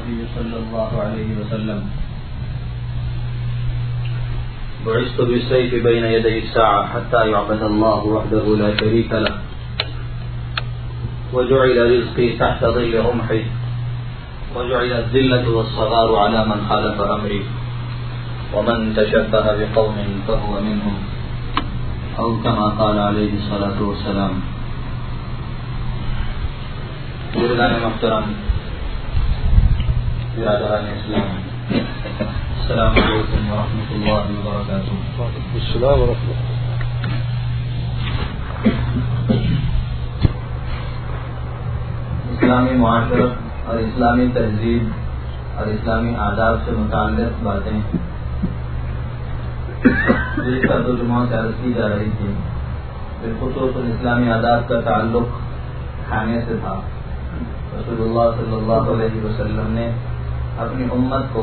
النبي صلى الله عليه وسلم بعثت بالسيف بين يدي الساعة حتى يعبد الله وحده لا شريك له وجعل رزقي تحت ظل رمحي وجعل الذلة والصغار على من خالف أمري ومن تشبه بقوم فهو منهم أو كما قال عليه الصلاة والسلام. بزرگان محترم، برادران اسلام، السلام علیکم ورحمۃ اللہ وبرکاتہ. السلام ورحمۃ اللہ. اسلامی معاشرت اور اسلامی تہذیب اور اسلامی آداب سے متعلق باتیں جس کا ترجمہ سے عرض کی جا رہی تھی، بالخصوص اسلامی آداب کا تعلق کھانے سے تھا. رسول اللہ صلی اللہ علیہ وسلم نے اپنی امت کو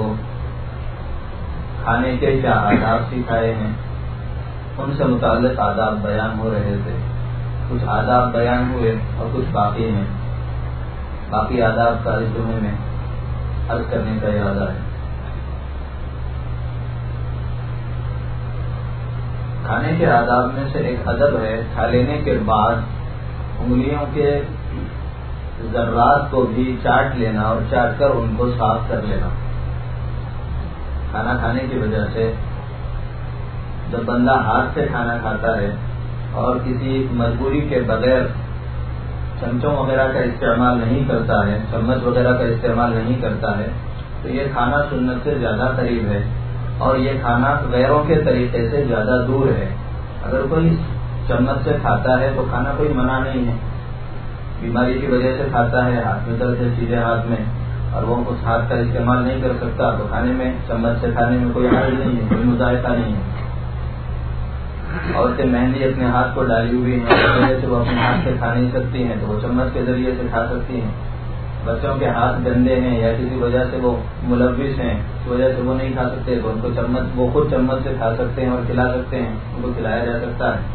کھانے کے کیا آداب سکھائے ہیں، ان سے متعلق آداب بیان ہو رہے تھے. کچھ آداب بیان ہوئے اور کچھ باقی ہیں. باقی آداب کا اس جمعے میں عرض کرنے کا ارادہ ہے. کھانے کے آداب میں سے ایک ادب ہے کھا لینے کے بعد انگلیوں کے ذرات کو بھی چاٹ لینا اور چاٹ کر ان کو صاف کر لینا. کھانا کھانے کی وجہ سے جب بندہ ہاتھ سے کھانا کھاتا ہے اور کسی مجبوری کے بغیر چمچوں وغیرہ کا استعمال نہیں کرتا ہے، چمچ وغیرہ کا استعمال نہیں کرتا ہے، تو یہ کھانا سنت سے زیادہ قریب ہے اور یہ کھانا غیروں کے طریقے سے زیادہ دور ہے. اگر کوئی چمچ سے کھاتا ہے تو کھانا کوئی منع نہیں ہے. بیماری کی وجہ سے کھاتا ہے، ہاتھ میں درد ہے سیدھے ہاتھ میں، اور وہ اس ہاتھ کا استعمال نہیں کر سکتا، تو کھانے میں چمچ سے کھانے میں کوئی حرج نہیں ہے، کوئی مذائقہ نہیں ہے. عورتیں مہندی اپنے ہاتھ کو ڈالی ہوئی ہیں، اس وجہ سے وہ اپنے ہاتھ سے کھا نہیں سکتی ہیں تو وہ چمچ کے ذریعے سے کھا سکتی ہیں. بچوں کے ہاتھ گندے ہیں یا کسی وجہ سے وہ ملوث ہیں، اس وجہ سے وہ نہیں کھا سکتے تو ان کو چمچ وہ خود چمچ سے کھا سکتے ہیں اور کھلا سکتے ہیں، ان کو کھلایا جا سکتا ہے.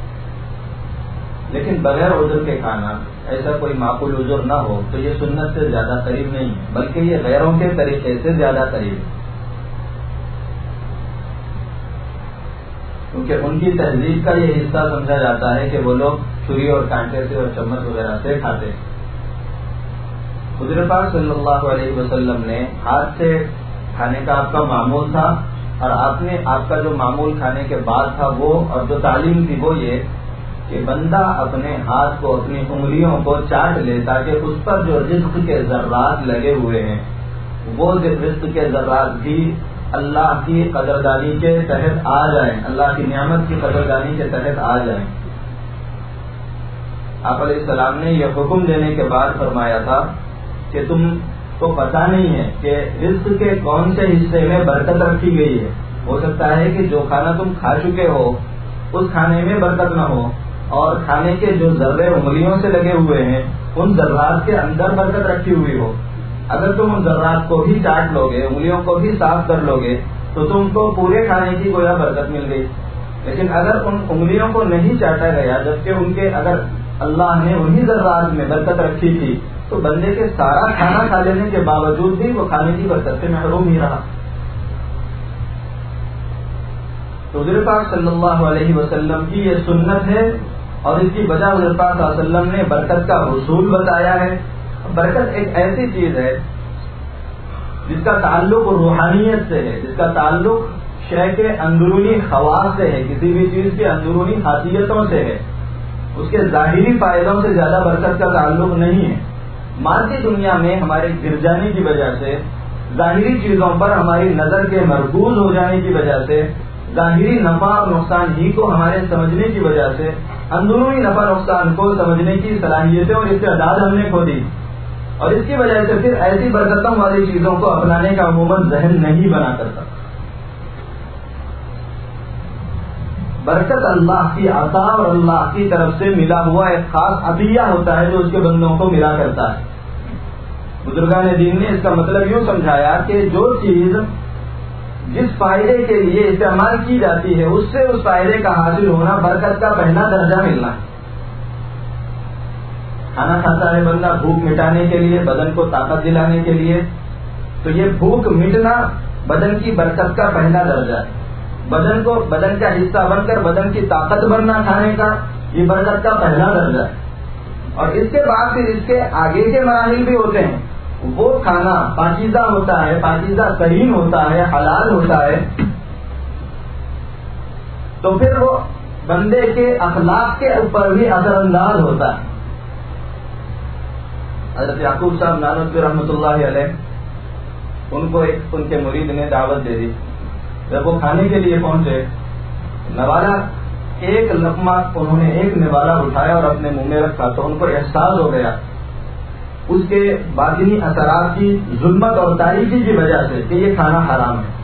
لیکن بغیر عذر کے کھانا، ایسا کوئی معقول عذر نہ ہو تو یہ سنت سے زیادہ قریب نہیں ہے، بلکہ یہ غیروں کے طریقے سے زیادہ قریب ہے. کیونکہ ان کی تہذیب کا یہ حصہ سمجھا جاتا ہے کہ وہ لوگ چھری اور کانٹے سے اور چمچ وغیرہ سے کھاتے. حضور پاک صلی اللہ علیہ وسلم نے ہاتھ سے کھانے کا آپ کا معمول تھا، اور آپ کا جو معمول کھانے کے بعد تھا وہ، اور جو تعلیم تھی وہ یہ کہ بندہ اپنے ہاتھ کو، اپنی انگلیوں کو چاٹ لے تاکہ اس پر جو رزق کے ذرات لگے ہوئے ہیں وہ رزق کے ذرات بھی اللہ کی قدردانی کے تحت آ جائیں، اللہ کی نعمت کی قدردانی کے تحت آ جائیں. آپ علیہ السلام نے یہ حکم دینے کے بعد فرمایا تھا کہ تم کو پتہ نہیں ہے کہ رزق کے کون سے حصے میں برکت رکھی گئی ہے. ہو سکتا ہے کہ جو کھانا تم کھا چکے ہو اس کھانے میں برکت نہ ہو، اور کھانے کے جو ذرے انگلیوں سے لگے ہوئے ہیں ان ذرات کے اندر برکت رکھی ہوئی ہو. اگر تم ان ذرات کو بھی چاٹ لو گے، انگلیوں کو بھی صاف کر لو گے تو تم کو پورے کھانے کی گویا برکت مل گئی. لیکن اگر ان انگلیوں کو نہیں چاٹا گیا، جبکہ ان کے اگر اللہ نے انہی ذرات میں برکت رکھی تھی، تو بندے کے سارا کھانا کھا لینے کے باوجود بھی وہ کھانے کی برکت سے محروم ہی رہا. تو حضور پاک صلی اللہ علیہ وسلم کی یہ سنت ہے، اور اس کی وجہ حضور پاک صلی اللہ علیہ وسلم نے برکت کا حصول بتایا ہے. برکت ایک ایسی چیز ہے جس کا تعلق روحانیت سے ہے، جس کا تعلق شے کے اندرونی خواص سے ہے، کسی بھی چیز کی اندرونی خاصیتوں سے ہے. اس کے ظاہری فائدوں سے زیادہ برکت کا تعلق نہیں ہے. مادی دنیا میں ہمارے گر جانے کی وجہ سے، ظاہری چیزوں پر ہماری نظر کے مرکوز ہو جانے کی وجہ سے، ظاہری نفع اور نقصان ہی کو ہمارے سمجھنے کی وجہ سے اندرونی نفع نقصان کو سمجھنے کی صلاحیتیں اور استعداد ہم نے کھو دی، اور اس کی وجہ سے پھر ایسی برکتوں والی چیزوں کو اپنانے کا عموماً ذہن نہیں بنا کرتا. برکت اللہ کی عطا اور اللہ کی طرف سے ملا ہوا ایک خاص عطیہ ہوتا ہے جو اس کے بندوں کو ملا کرتا ہے. بزرگان دین نے اس کا مطلب یوں سمجھایا کہ جو چیز جس فائدے کے لیے استعمال کی جاتی ہے اس سے اس فائدے کا حاصل ہونا برکت کا پہلا درجہ ملنا ہے. کھانا کھاتا ہے بندہ بھوک مٹانے کے لیے، بدن کو طاقت دلانے کے لیے، تو یہ بھوک مٹنا بدن کی برکت کا پہلا درجہ ہے. بدن کا حصہ بن کر بدن کی طاقت بننا کھانے کا یہ برکت کا پہلا درجہ ہے. اور اس کے بعد پھر اس کے آگے کے مراحل بھی ہوتے ہیں. وہ کھانا پاکیزہ ہوتا ہے, پاکیزہ ترین ہوتا ہے, حلال ہوتا ہے, تو پھر وہ بندے کے اخلاق کے اوپر بھی اثر انداز ہوتا ہے. حضرت یعقوب صاحب نانوتوی رحمۃ اللہ علیہ, ان کو ان کے مرید نے دعوت دے دی. جب وہ کھانے کے لیے پہنچے, نوالا ایک لقمہ انہوں نے ایک نوالا اٹھایا اور اپنے منہ میں رکھا تو ان کو احساس ہو گیا اس کے باطنی اثرات کی ظلمت اور تاریکی کی وجہ سے کہ یہ کھانا حرام ہے.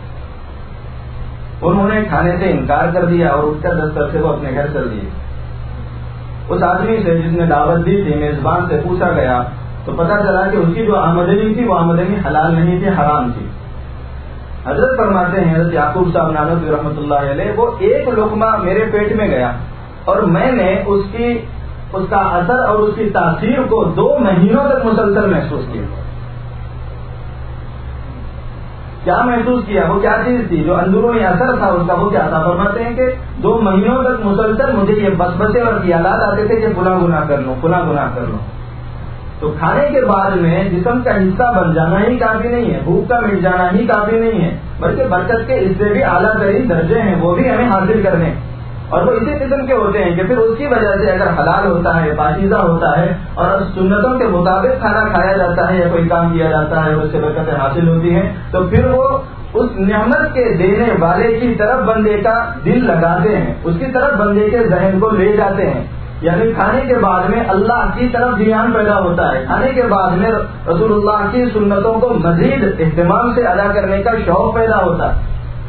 انہوں نے کھانے سے انکار کر دیا اور اٹھ کر دفتر سے وہ اپنے گھر چل دیے. اس آدمی سے جس نے دعوت دی تھی, میزبان سے پوچھا گیا تو پتا چلا کہ اس کی جو آمدنی تھی وہ آمدنی حلال نہیں تھی, حرام تھی. حضرت فرماتے ہیں, حضرت یعقوب صاحب نانوتوی رحمۃ اللہ علیہ, وہ ایک لقمہ میرے پیٹ میں گیا اور میں نے اس کا اثر اور اس کی تاثیر کو 2 مہینوں تک مسلسل محسوس کیا. کیا محسوس کیا؟ وہ کیا چیز تھی جو اندرونی اثر تھا اس کا, وہ کیا تھا؟ فرماتے ہیں کہ 2 مہینوں تک مسلسل مجھے یہ بسبسے اور خیالات آتے تھے کہ فلاں گناہ کر لوں, فلاں گناہ کر لوں. تو کھانے کے بعد میں جسم کا حصہ بن جانا ہی کافی نہیں ہے, بھوک کا مٹ جانا ہی کافی نہیں ہے, بلکہ برکت کے اس سے بھی اعلیٰ ترین درجے ہیں, وہ بھی ہمیں حاصل کرنے. اور وہ اسی قسم کے ہوتے ہیں کہ پھر اس کی وجہ سے اگر حلال ہوتا ہے, پاکیزہ ہوتا ہے اور سنتوں کے مطابق کھانا کھایا جاتا ہے یا کوئی کام کیا جاتا ہے اور اس سے برکتیں حاصل ہوتی ہیں, تو پھر وہ اس نعمت کے دینے والے کی طرف بندے کا دل لگاتے ہیں, اس کی طرف بندے کے ذہن کو لے جاتے ہیں. یعنی کھانے کے بعد میں اللہ کی طرف دھیان پیدا ہوتا ہے, کھانے کے بعد میں رسول اللہ کی سنتوں کو مزید اہتمام سے ادا کرنے کا شوق پیدا ہوتا ہے.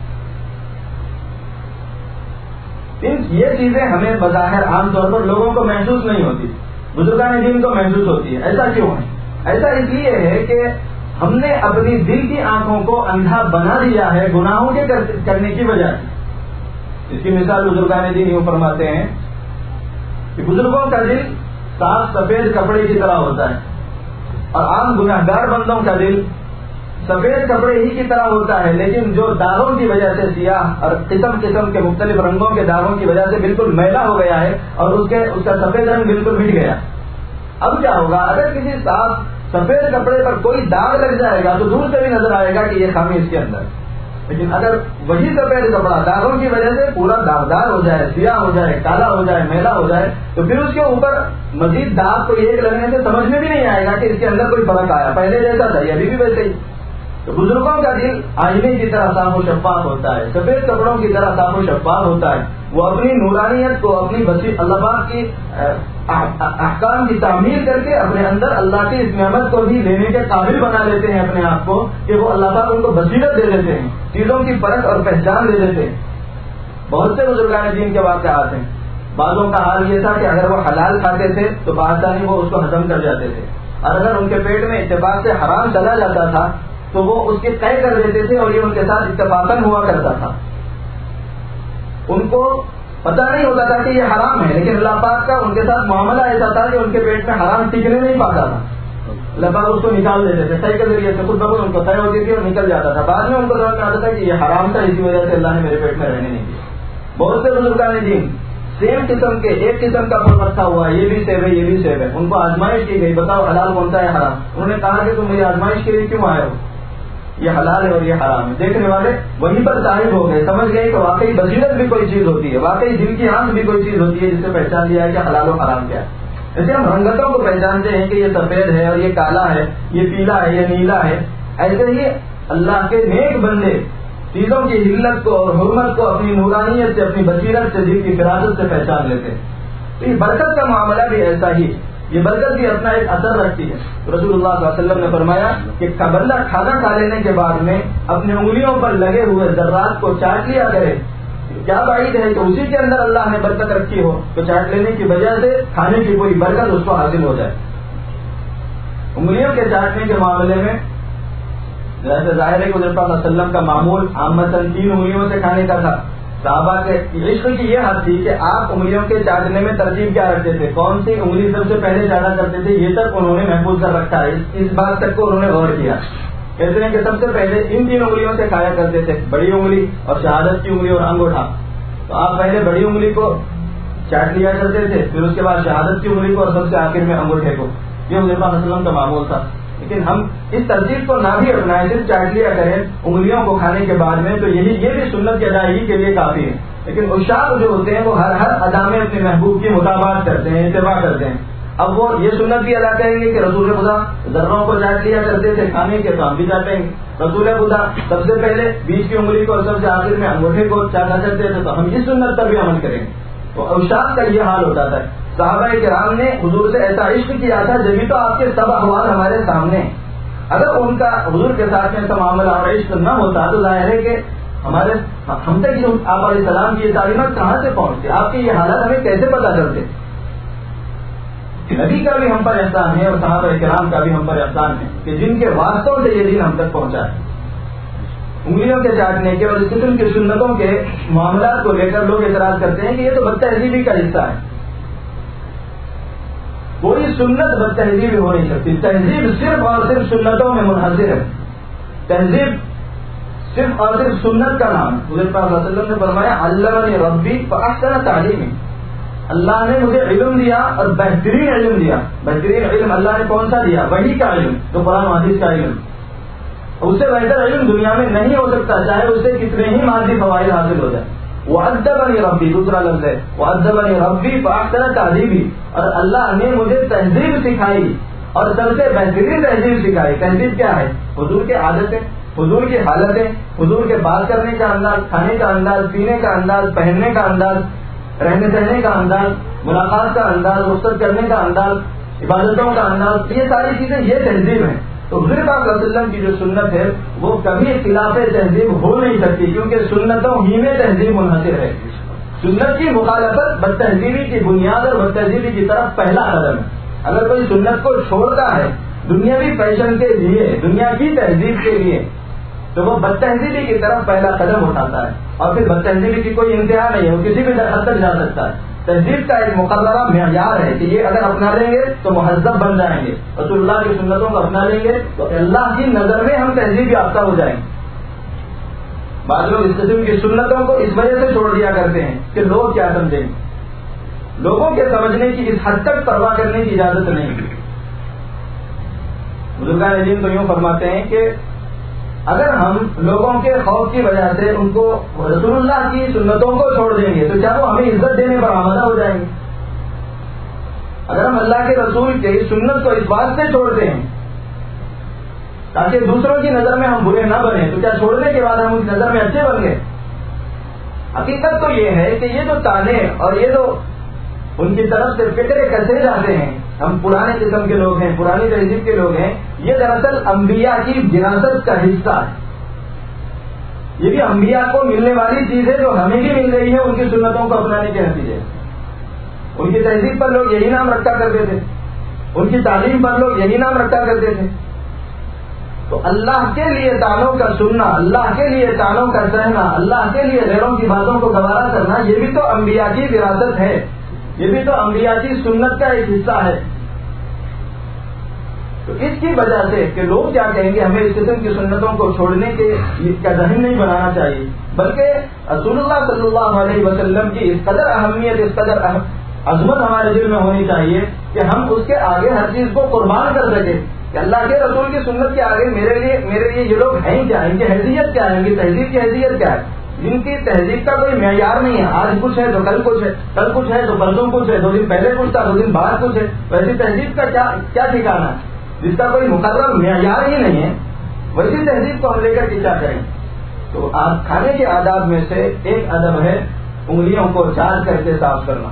یہ چیزیں ہمیں بظاہر عام طور پر لوگوں کو محسوس نہیں ہوتی, بزرگان دین کو محسوس ہوتی ہے. ایسا کیوں ہے؟ ایسا اس لیے ہے کہ ہم نے اپنی دل کی آنکھوں کو اندھا بنا دیا ہے گناہوں کے کرنے کی وجہ سے. اس کی مثال بزرگان دین یوں فرماتے ہیں کہ بزرگوں کا دل صاف سفید کپڑے کی طرح ہوتا ہے اور عام گناہگار بندوں کا دل سفید کپڑے ہی کی طرح ہوتا ہے, لیکن جو داغوں کی وجہ سے سیاہ اور قسم قسم کے مختلف رنگوں کے داغوں کی وجہ سے بالکل میلا ہو گیا ہے اور اس کا سفید رنگ بالکل مٹ گیا. اب کیا ہوگا؟ اگر کسی صاف سفید کپڑے پر کوئی داغ لگ جائے گا تو دور سے بھی نظر آئے گا کہ یہ خامی اس کے اندر. لیکن اگر وہی سفید کپڑا داغوں کی وجہ سے پورا داغدار ہو جائے, سیاہ ہو جائے, کالا ہو جائے, میلا ہو جائے, تو پھر اس کے اوپر مزید داغ کو ایک لگنے سے سمجھ میں بھی نہیں آئے گا کہ اس کے اندر کوئی فرق آیا, پہلے جیسا تھا ابھی بھی ویسے ہی. تو بزرگوں کا دل آئینے کی طرح صاف و شفاف ہوتا ہے, سفید کپڑوں کی طرح صاف و شفاف ہوتا ہے. وہ اپنی نورانیت کو, اپنی بصیرت, اللہ پاک کی احکام کی تعمیر کر کے اپنے اندر اللہ کی اس نعمت کو بھی لینے کے قابل بنا لیتے ہیں اپنے آپ کو, کہ وہ اللہ پاک ان کو بصیرت دے دیتے ہیں, چیزوں کی فرق اور پہچان دے دیتے ہیں. بہت سے بزرگان دین کے واقعات ہیں. بعضوں کا حال یہ تھا کہ اگر وہ حلال کھاتے تھے تو بآسانی وہ اس کو ہضم کر جاتے تھے, اور اگر ان کے پیٹ میں اتفاق سے حرام چلا جاتا تھا تو وہ اس کے طے کر دیتے تھے, اور یہ ان کے ساتھ اتفاقاً ہوا کرتا تھا. ان کو پتہ نہیں ہوتا تھا کہ یہ حرام ہے, لیکن اللہ پاک کا ان کے ساتھ معاملہ ایسا تھا کہ ان کے پیٹ میں حرام ٹکنے نہیں پاتا تھا. اللہ پاک اس کو نکال دیتے تھے, طے کے ذریعے سے خود بخود ان کو طے ہوتی تھی اور نکل جاتا تھا. بعد میں ان کو سمجھ میں آتا تھا کہ یہ حرام تھا, اسی وجہ سے اللہ نے میرے پیٹ میں رہنے نہیں دیا. بہت سے بزرگان دین سیم قسم کے ایک قسم کا پھل رکھا ہوا ہے, یہ بھی سیب ہے, یہ بھی سیب ہے. ان کو آزمائش کی گئی, بتاؤ حلال کون سا ہے, حرام. انہوں نے کہا کہ تم میری آزمائش کے لیے کیوں آئے ہو, یہ حلال ہے اور یہ حرام ہے. دیکھنے والے وہیں پر ظاہر ہو گئے, سمجھ گئے کہ واقعی بصیرت بھی کوئی چیز ہوتی ہے, واقعی دل کی آنکھ بھی کوئی چیز ہوتی ہے جس سے پہچان لیا ہے کہ حلال و حرام کیا ہے. جیسے ہم رنگتوں کو پہچانتے ہیں کہ یہ سفید ہے اور یہ کالا ہے, یہ پیلا ہے, یہ نیلا ہے, ایسے ہی اللہ کے نیک بندے چیزوں کی حلت کو اور حرمت کو اپنی نورانیت سے, اپنی بصیرت سے, دل کی فراست سے پہچان لیتے ہیں. تو یہ برکت کا معاملہ بھی ایسا ہی, یہ برکت بھی اپنا ایک اثر رکھتی ہے. رسول اللہ صلی اللہ علیہ وسلم نے فرمایا کہ بندہ کھانا کھا لینے کے بعد میں اپنے انگلیوں پر لگے ہوئے ذرات کو چاٹ لیا کرے. کیا بعید ہے کہ اسی کے اندر اللہ نے برکت رکھی ہو, تو چاٹ لینے کی وجہ سے کھانے کی پوری برکت اس کو حاصل ہو جائے. انگلیوں کے چاٹنے کے معاملے میں جیسے ظاہر ہے کہ حضرت صلی اللہ علیہ وسلم کا معمول عامةً 3 انگلیوں سے کھانے کا تھا. صحابہ کے عشق کی یہ حد تھی کہ آپ انگلیوں کے چاٹنے میں ترتیب کیا رکھتے تھے, کون سی انگلی سب سے پہلے چاٹا کرتے تھے, یہ تک انہوں نے محفوظ کر رکھا ہے. اس بات تک کو انہوں نے غور کیا. کہتے ہیں کہ سب سے پہلے ان 3 انگلیوں سے کھایا کرتے تھے، بڑی انگلی اور شہادت کی انگلی اور انگوٹھا. تو آپ پہلے بڑی انگلی کو چاٹ لیا کرتے تھے، پھر اس کے بعد شہادت کی انگلی کو اور سب سے آخر میں انگوٹھے کو. یہ حضور پاک صلی اللہ علیہ وسلم کا معمول تھا. لیکن ہم اس ترتیب کو نہ بھی اپنائیں، صرف چاٹ لیا کریں انگلیوں کو کھانے کے بعد میں، تو یہ بھی سنت کی ادائیگی کے لیے کافی ہے. لیکن عشاق جو ہوتے ہیں وہ ہر ادا میں اپنے محبوب کی مطابقت کرتے ہیں، اتباع کرتے ہیں. اب وہ یہ سنت بھی ادا کریں گے کہ رسول خدا ذروں کو چاٹ لیا کرتے تھے کھانے کے، تو ہم بھی چاٹیں گے. رسول خدا سب سے پہلے بیچ کی انگلی کو اور سب سے آخر میں انگوٹھے کو چاٹا کرتے تھے، تو ہم اس سنت پر بھی عمل کریں گے. تو عشاق کا یہ حال ہوتا تھا. صحابہ کرام نے حضور سے ایسا عشق کیا تھا جبھی تو آپ کے سب احوال ہمارے سامنے. اگر ان کا حضور کے ساتھ میں ایسا معاملہ اور عشق نہ ہوتا تو ظاہر ہے کہ ہم تک آپ علیہ السلام کی یہ تعلیمات کہاں سے پہنچتے، آپ کے یہ حالات ہمیں کیسے پتہ چلتے. نبی کا بھی ہم پر احسان ہے اور صحابہ کرام کا بھی ہم پر احسان ہے کہ جن کے واسطوں سے یہ دین ہم تک پہنچا ہے. انگلیوں کے چاٹنے کے اور اس قسم کی سنتوں کے معاملات کو لے کر لوگ اعتراض کرتے ہیں کہ یہ تو بد تہذیبی کا حصہ ہے. کوئی سنت بد تہذیبی ہو نہیں سکتی. تہذیب صرف اور صرف سنتوں میں منحصر ہے. تہذیب صرف اور صرف سنت کا نام. حضور پاک صلی اللہ علیہ وسلم نے فرمایا علمنی ربی فاحسن تعلیمی. اللہ نے مجھے علم دیا اور بہترین علم دیا. بہترین علم اللہ نے کون سا دیا؟ وحی کا علم، جو قرآن و حدیث کا علم. اس سے بہتر علم دنیا میں نہیں ہو سکتا، چاہے اس سے کتنے ہی مادی فوائد حاصل ہو جائے. وَأَدَّبَنِي رَبِّي، دوسرا لفظ ہے وَأَدَّبَنِي رَبِّي فَأَحْسَنَ تَأْدِيبِي. اور اللہ نے مجھے تہذیب سکھائی اور سب سے بہترین تہذیب سکھائی. تہذیب کیا ہے؟ حضور کے عادتیں، حضور کی حالتیں، حضور کے بات کرنے کا انداز، کھانے کا انداز، پینے کا انداز، پہننے کا انداز، رہنے سہنے کا انداز، ملاقات کا انداز، رخصت کرنے کا انداز، عبادتوں کا انداز، یہ ساری چیزیں یہ تہذیب ہیں. تو حضور پاک صلی اللہ علیہ وسلم کی جو سنت ہے وہ کبھی خلاف تہذیب ہو نہیں سکتی، کیونکہ سنتوں ہی میں تہذیب منحصر ہے. سنت کی مخالفت بد تہذیبی کی بنیاد اور بد تہذیبی کی طرف پہلا قدم ہے. اگر کوئی سنت کو چھوڑتا ہے دنیاوی فیشن کے لیے، دنیا کی تہذیب کے لیے، تو وہ بد تہذیبی کی طرف پہلا قدم اٹھاتا ہے. اور پھر بد تہذیبی کی کوئی انتہا نہیں ہے، وہ کسی بھی حد تک جا سکتا ہے. تہذیب کا ایک مقررہ معیار ہے کہ یہ اگر اپنا لیں گے تو مہذب بن جائیں گے. رسول اللہ کی سنتوں کو اپنا لیں گے تو اللہ کی نظر میں ہم تہذیب یافتہ ہو جائیں گے. بعض لوگ اس قسم کی سنتوں کو اس وجہ سے چھوڑ دیا کرتے ہیں کہ لوگ کیا سمجھیں گے. لوگوں کے سمجھنے کی اس حد تک پرواہ کرنے کی اجازت نہیں. بزرگان دین تو یوں فرماتے ہیں کہ اگر ہم لوگوں کے خوف کی وجہ سے ان کو رسول اللہ کی سنتوں کو چھوڑ دیں گے تو کیا وہ ہمیں عزت دینے پر آمادہ ہو جائیں گے؟ اگر ہم اللہ کے رسول کے سنت کو اس بات سے چھوڑتے ہیں تاکہ دوسروں کی نظر میں ہم برے نہ بنے، تو کیا چھوڑنے کے بعد ہم اس نظر میں اچھے بن گئے؟ حقیقت تو یہ ہے کہ یہ جو تانے اور یہ جو ان کی طرف سے فکرے کسے جاتے ہیں، ہم پرانے قسم کے لوگ ہیں، پرانی تہذیب کے لوگ ہیں، یہ دراصل انبیاء کی وراثت کا حصہ ہے. یہ بھی انبیاء کو ملنے والی چیز ہے جو ہمیں بھی مل رہی ہے ان کی سنتوں کو اپنانے کے نتیجے. ان کی تہذیب پر لوگ یہی نام رکھا کرتے تھے، ان کی تعلیم پر لوگ یہی نام رکھا کرتے تھے. تو اللہ کے لیے تانوں کا سننا، اللہ کے لیے تانوں کا سہنا، اللہ کے لیے غیروں کی باتوں کو گوارا کرنا، یہ بھی تو انبیاء کی وراثت ہے، یہ بھی تو انبیاء کی سنت کا ایک حصہ ہے. تو اس کی وجہ سے کہ لوگ کیا کہیں گے، ہمیں اس قسم کی سنتوں کو چھوڑنے کے کا ذہن نہیں بنانا چاہیے، بلکہ رسول اللہ صلی اللہ علیہ وسلم کی اس قدر اہمیت، اس قدر عظمت ہمارے دل میں ہونی چاہیے کہ ہم اس کے آگے ہر چیز کو قربان کر سکیں کہ اللہ کے رسول کی سنت کے آگے میرے لیے یہ لوگ ہیں کیا، ان کی حیثیت کیا ہے، ان کی تہذیب کی حیثیت کیا ہے. جن کی تہذیب کا کوئی معیار نہیں ہے، آج کچھ ہے تو کل کچھ ہے، کل کچھ ہے تو پرسوں کچھ ہے، 2 دن پہلے کچھ تھا 2 دن بعد کچھ ہے، ویسی تہذیب کا کیا ٹھکانا ہے جس کا کوئی مقرر معیار ہی نہیں ہے. ویسی تہذیب کو ہم لے کر کے کیا کریں. تو کھانے کے آداب میں سے ایک ادب ہے انگلیوں کو چاٹ کر کے صاف کرنا.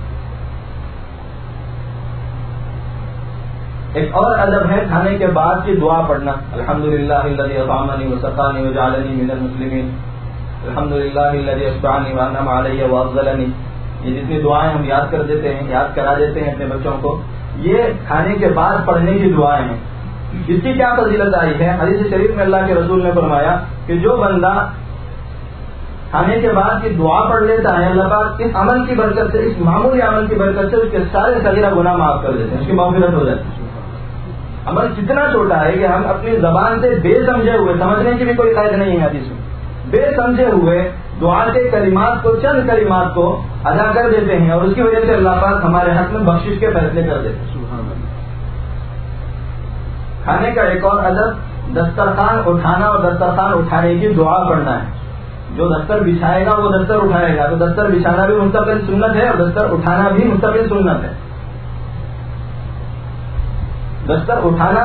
ایک اور ادب ہے کھانے کے بعد کی دعا پڑھنا. الحمدللہ الذی اطعمنی وسقانی وجعلنی من المسلمین، الحمدللہ الذی اشبعنی وانعم علی وافضلنی. یہ جتنی دعائیں ہم یاد کر دیتے ہیں، یاد کرا دیتے ہیں اپنے بچوں کو، یہ کھانے کے بعد پڑھنے کی دعائیں ہیں. اس کی کیا فضیلت آئی ہے؟ حدیث شریف میں اللہ کے رسول نے فرمایا کہ جو بندہ کھانے کے بعد کی دعا پڑھ لیتا ہے، اللہ پاک اس عمل کی برکت سے، اس معمولی عمل کی برکت سے اس کے سارے صغیرہ گناہ معاف کر دیتے ہیں، اس کی مغفرت ہو جاتی ہے. عمل کتنا چھوٹا ہے کہ ہم اپنی زبان سے بے سمجھے ہوئے، سمجھنے کی بھی کوئی قید نہیں ہے حدیث میں، بے سمجھے ہوئے دعا کے کلمات کو، چند کلمات کو ادا کر دیتے ہیں، اور اس کی وجہ سے اللہ پاک ہمارے حق میں بخشش کے فیصلے کر دیتے ہیں۔ کھانے کا ایک اور ادب دسترخوان اٹھانا اور دسترخوان اٹھانے کی دعا پڑھنا ہے۔ جو دستر بچھائے گا وہ دستر اٹھائے گا، تو دستر بچھانا بھی مستقل سنت ہے اور دستر اٹھانا بھی مستقل سنت ہے۔ دستر اٹھانا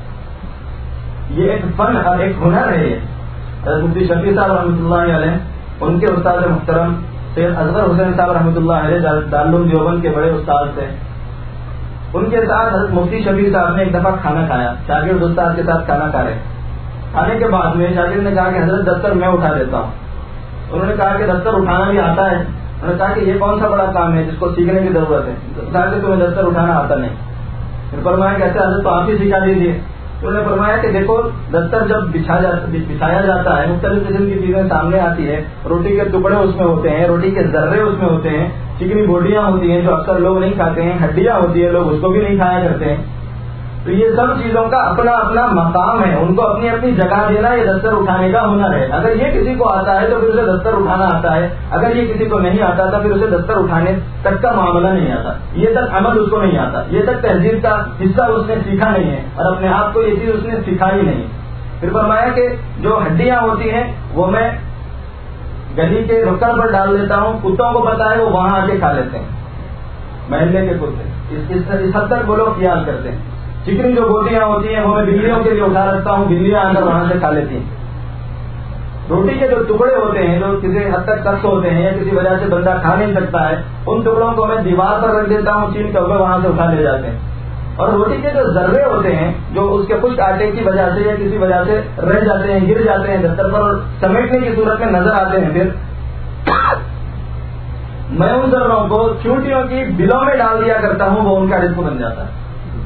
یہ ایک فن اور ایک ہنر ہے۔ مفتی شفیع صاحب رحمۃ اللہ علیہ، ان کے استاد محترم سید اصغر حسین صاحب رحمۃ اللہ علیہ دارالعلوم دیوبند کے بڑے استاد تھے، ان کے ساتھ حضرت مفتی شفیع صاحب نے ایک دفعہ کھانا کھایا، شاگرد استاد کے ساتھ کھانا کھا رہے۔ کھانے کے بعد میں شاگرد نے کہا کہ حضرت دستر میں اٹھا دیتا ہوں۔ انہوں نے کہا کہ دستر اٹھانا بھی آتا ہے؟ انہوں نے کہا کہ یہ کون سا بڑا کام ہے جس کو سیکھنے کی ضرورت ہے؟ کہا کہ تمہیں دستر اٹھانا آتا نہیں۔ پھر فرمایا کیسے حضرت، تو آپ ہی سکھا دیجیے۔ انہوں نے فرمایا کہ دیکھو دستر جب بچھایا جاتا ہے، مختلف قسم کی چیزیں سامنے آتی ہے، روٹی کے ٹکڑے اس میں ہوتے ہیں، روٹی کے ذرے اس میں ہوتے ہیں، چکنی بوٹیاں ہوتی ہیں جو اکثر لوگ نہیں کھاتے ہیں، ہڈیاں ہوتی ہیں لوگ اس کو بھی نہیں کھایا کرتے ہیں۔ تو یہ سب چیزوں کا اپنا اپنا مقام ہے، ان کو اپنی اپنی جگہ دینا یہ دستر اٹھانے کا ہنر ہے۔ اگر یہ کسی کو آتا ہے تو پھر اسے دستر اٹھانا آتا ہے، اگر یہ کسی کو نہیں آتا تو پھر اسے دستر اٹھانے تک کا معاملہ نہیں آتا، یہ تک عمل اس کو نہیں آتا، یہ تک تہذیب کا حصہ اس نے سیکھا نہیں ہے، اور اپنے آپ کو یہ چیز اس نے سکھائی نہیں۔ پھر فرمایا کہ جو ہڈیاں ہوتی ہیں وہ میں گلی کے رکن پر ڈال دیتا ہوں، کتوں کو پتا ہے وہ وہاں آ کے کھا لیتے ہیں، محلے کے کتے اس حد تک وہ لوگ خیال کرتے ہیں۔ چکنی جو بوٹیاں ہوتی ہیں وہ میں بلیوں کے لیے اٹھا رکھتا ہوں، بلیاں آ کر وہاں سے کھا لیتی ہیں۔ روٹی کے جو ٹکڑے ہوتے ہیں جو کسی حد تک سخت ہوتے ہیں یا کسی وجہ سے بندہ کھا نہیں سکتا ہے، ان ٹکڑوں کو میں دیوار پر رکھ دیتا ہوں، چین کر وہاں سے اٹھا لے جاتے ہیں۔ اور روٹی کے جو ذرے ہوتے ہیں جو اس کے خشک آٹے کی وجہ سے یا کسی وجہ سے رہ جاتے ہیں، گر جاتے ہیں دستر پر اور سمیٹنے کی صورت میں نظر آتے ہیں، پھر میں ان ذروں کو چونٹیوں کی بلوں میں ڈال دیا کرتا ہوں، وہ ان کا رزق بن جاتا ہے۔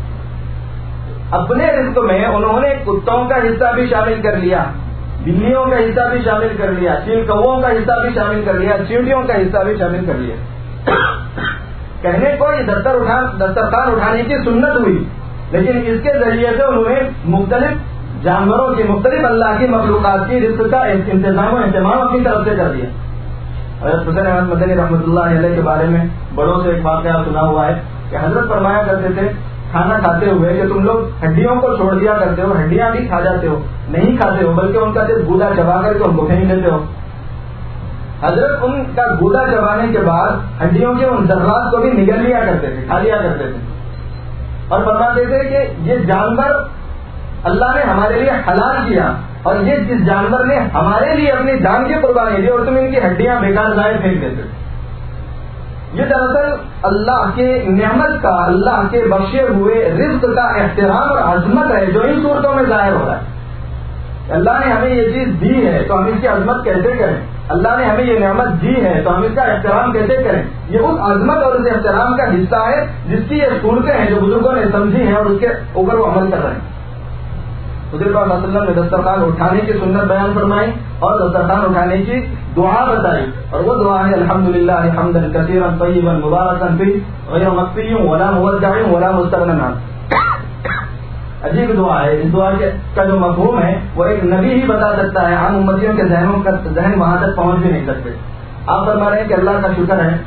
اپنے رزق میں انہوں نے کتوں کا حصہ بھی شامل کر لیا، بلیوں کا حصہ بھی شامل کر لیا، چیل کووں کا حصہ بھی شامل کر لیا، چیونٹیوں کا حصہ بھی شامل کر لیا۔ کہنے کو یہ دسترخوان اٹھانے کی سنت ہوئی، لیکن اس کے ذریعے سے انہوں نے مختلف جانوروں کی، مختلف اللہ کی مخلوقات کی رزق کا انتظام و اہتمام اپنی طرف سے کر دیا۔ حضرت حسین احمد مدنی رحمۃ اللہ علیہ کے بارے میں بڑوں سے ایک واقعہ سنا ہوا ہے کہ حضرت فرمایا کرتے تھے کھانا کھاتے ہوئے کہ تم لوگ ہڈیوں کو چھوڑ دیا کرتے ہو، ہڈیاں بھی کھا جاتے ہو، نہیں کھاتے ہو بلکہ ان کا صرف گودا چبا کر کے ان کو پھینک دیتے ہو۔ حضرت ان کا گودا چبانے کے بعد ہڈیوں کے ان ذرات کو بھی نگل لیا کرتے تھے، کھا لیا کرتے تھے، اور فرماتے تھے کہ یہ جانور اللہ نے ہمارے لیے حلال کیا، اور یہ جس جانور نے ہمارے لیے اپنی جان کی قربانی دی اور تم ان کی ہڈیاں بیکار ضائع پھینک دیتے تھے۔ یہ دراصل اللہ کے نعمت کا، اللہ کے بخشے ہوئے رزق کا احترام اور عظمت ہے جو ان صورتوں میں ظاہر ہو رہا ہے۔ اللہ نے ہمیں یہ چیز دی ہے تو ہم اس کی عظمت کیسے کریں، اللہ نے ہمیں یہ نعمت دی ہے تو ہم اس کا احترام کیسے کریں۔ یہ اس عظمت اور اس احترام کا حصہ ہے جس کی یہ صورتیں ہیں جو بزرگوں نے سمجھی ہیں اور اس کے اوپر وہ عمل کر رہے ہیں۔ حضور پاک صلی اللہ علیہ وسلم نے دسترخوان اٹھانے کی سنت بیان فرمائی اور دسترخوان اٹھانے کی دعا بتائی، اور وہ دعا ہے الحمدللہ حمدا کثیرا طیبا مبارکا فیہ غیر مقطوع ولا مودع ولا مستغنى عنہ۔ عجیب دعا ہے، اس دعا کا جو مفہوم ہے وہ ایک نبی ہی بتا سکتا ہے، عام امتیوں کے ذہنوں کا ذہن وہاں تک پہنچ بھی نہیں سکتے۔ آپ فرما رہے ہیں کہ اللہ کا شکر ہے،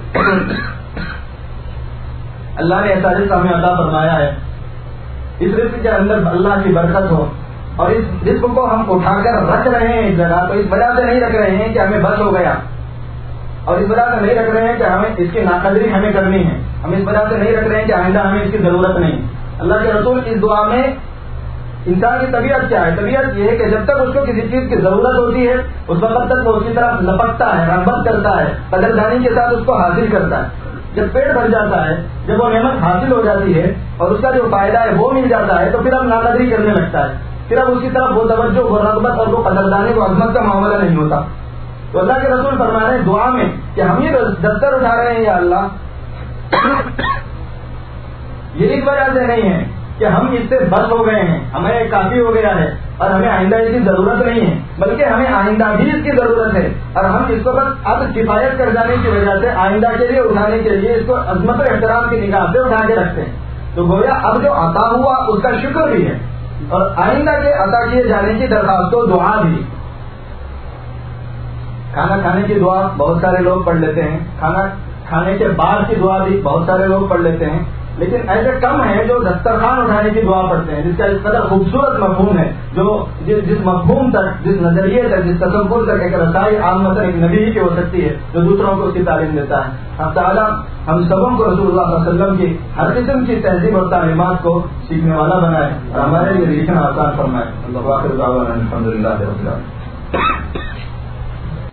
اللہ نے ایسا رزق ہمیں عطا فرمایا ہے، اس رزق کے اندر اللہ کی برکت ہو، اور اس رزق کو ہم اٹھا کر رکھ رہے ہیں اس جگہ، تو اس وجہ سے نہیں رکھ رہے ہیں کہ ہمیں بس ہو گیا، اور اس وجہ سے نہیں رکھ رہے ہیں کہ ہمیں اس کی ناقدری ہمیں کرنی ہے، ہم اس وجہ سے نہیں رکھ رہے ہیں کہ آئندہ ہمیں اس کی ضرورت نہیں۔ اللہ کے رسول کی اس دعا میں انسان کی طبیعت کیا ہے؟ طبیعت یہ ہے کہ جب تک اس کو کسی چیز کی ضرورت ہوتی ہے اس وقت تک وہ اس کی طرف لپکتا ہے، رغبت کرتا ہے، قدردانی کے ساتھ اس کو حاصل کرتا ہے۔ جب پیٹ بھر جاتا ہے، جب وہ نعمت حاصل ہو جاتی ہے اور اس کا جو فائدہ ہے وہ مل جاتا ہے، تو پھر اب ناقدری کرنے لگتا ہے، پھر اب اس کی طرف وہ توجہ، وہ رغبت اور وہ قدردانی، وہ عظمت کا معاملہ نہیں ہوتا۔ تو اللہ کے رسول فرما رہے ہیں دعا میں کہ ہم یہ دفتر اٹھا رہے ہیں یا اللہ، یہ اس وجہ سے نہیں ہے کہ ہم اس سے بس ہو گئے ہیں، ہمیں کافی ہو گیا ہے اور ہمیں آئندہ اس کی ضرورت نہیں ہے، بلکہ ہمیں آئندہ بھی اس کی ضرورت ہے، اور ہم اس کو بس اب کفایت کر جانے کی وجہ سے آئندہ کے لیے اٹھانے کے لیے اس کو عظمت و احترام کی نگاہ سے اٹھا کے رکھتے ہیں۔ تو گویا اب جو عطا ہوا اس کا شکر بھی ہے، اور آئندہ کے عطا کیے جانے کی درخواست و دعا بھی. کھانا کھانے کی دعا بہت سارے لوگ پڑھ لیتے ہیں، کھانا کھانے کے بعد کی دعا بھی بہت سارے لوگ پڑھ لیتے ہیں، لیکن ایسے کم ہیں جو دسترخوان اٹھانے کی دعا پڑھتے ہیں، جس کا اس قدر خوبصورت مفہوم ہے، جو جس مفہوم تک، جس نظریے تک، جس تصور تک ایک رسائی عام مثلا ایک نبی ہی کی ہو سکتی ہے جو دوسروں کو اس کی تعلیم دیتا ہے. اب تعالیٰ ہم سبوں کو رسول اللہ صلی اللہ علیہ وسلم کی ہر قسم کی تہذیب اور تعلیمات کو سیکھنے والا بنائے اور ہمارے لیے لکھنا آسان فرمائے. اللہ الحمد للہ.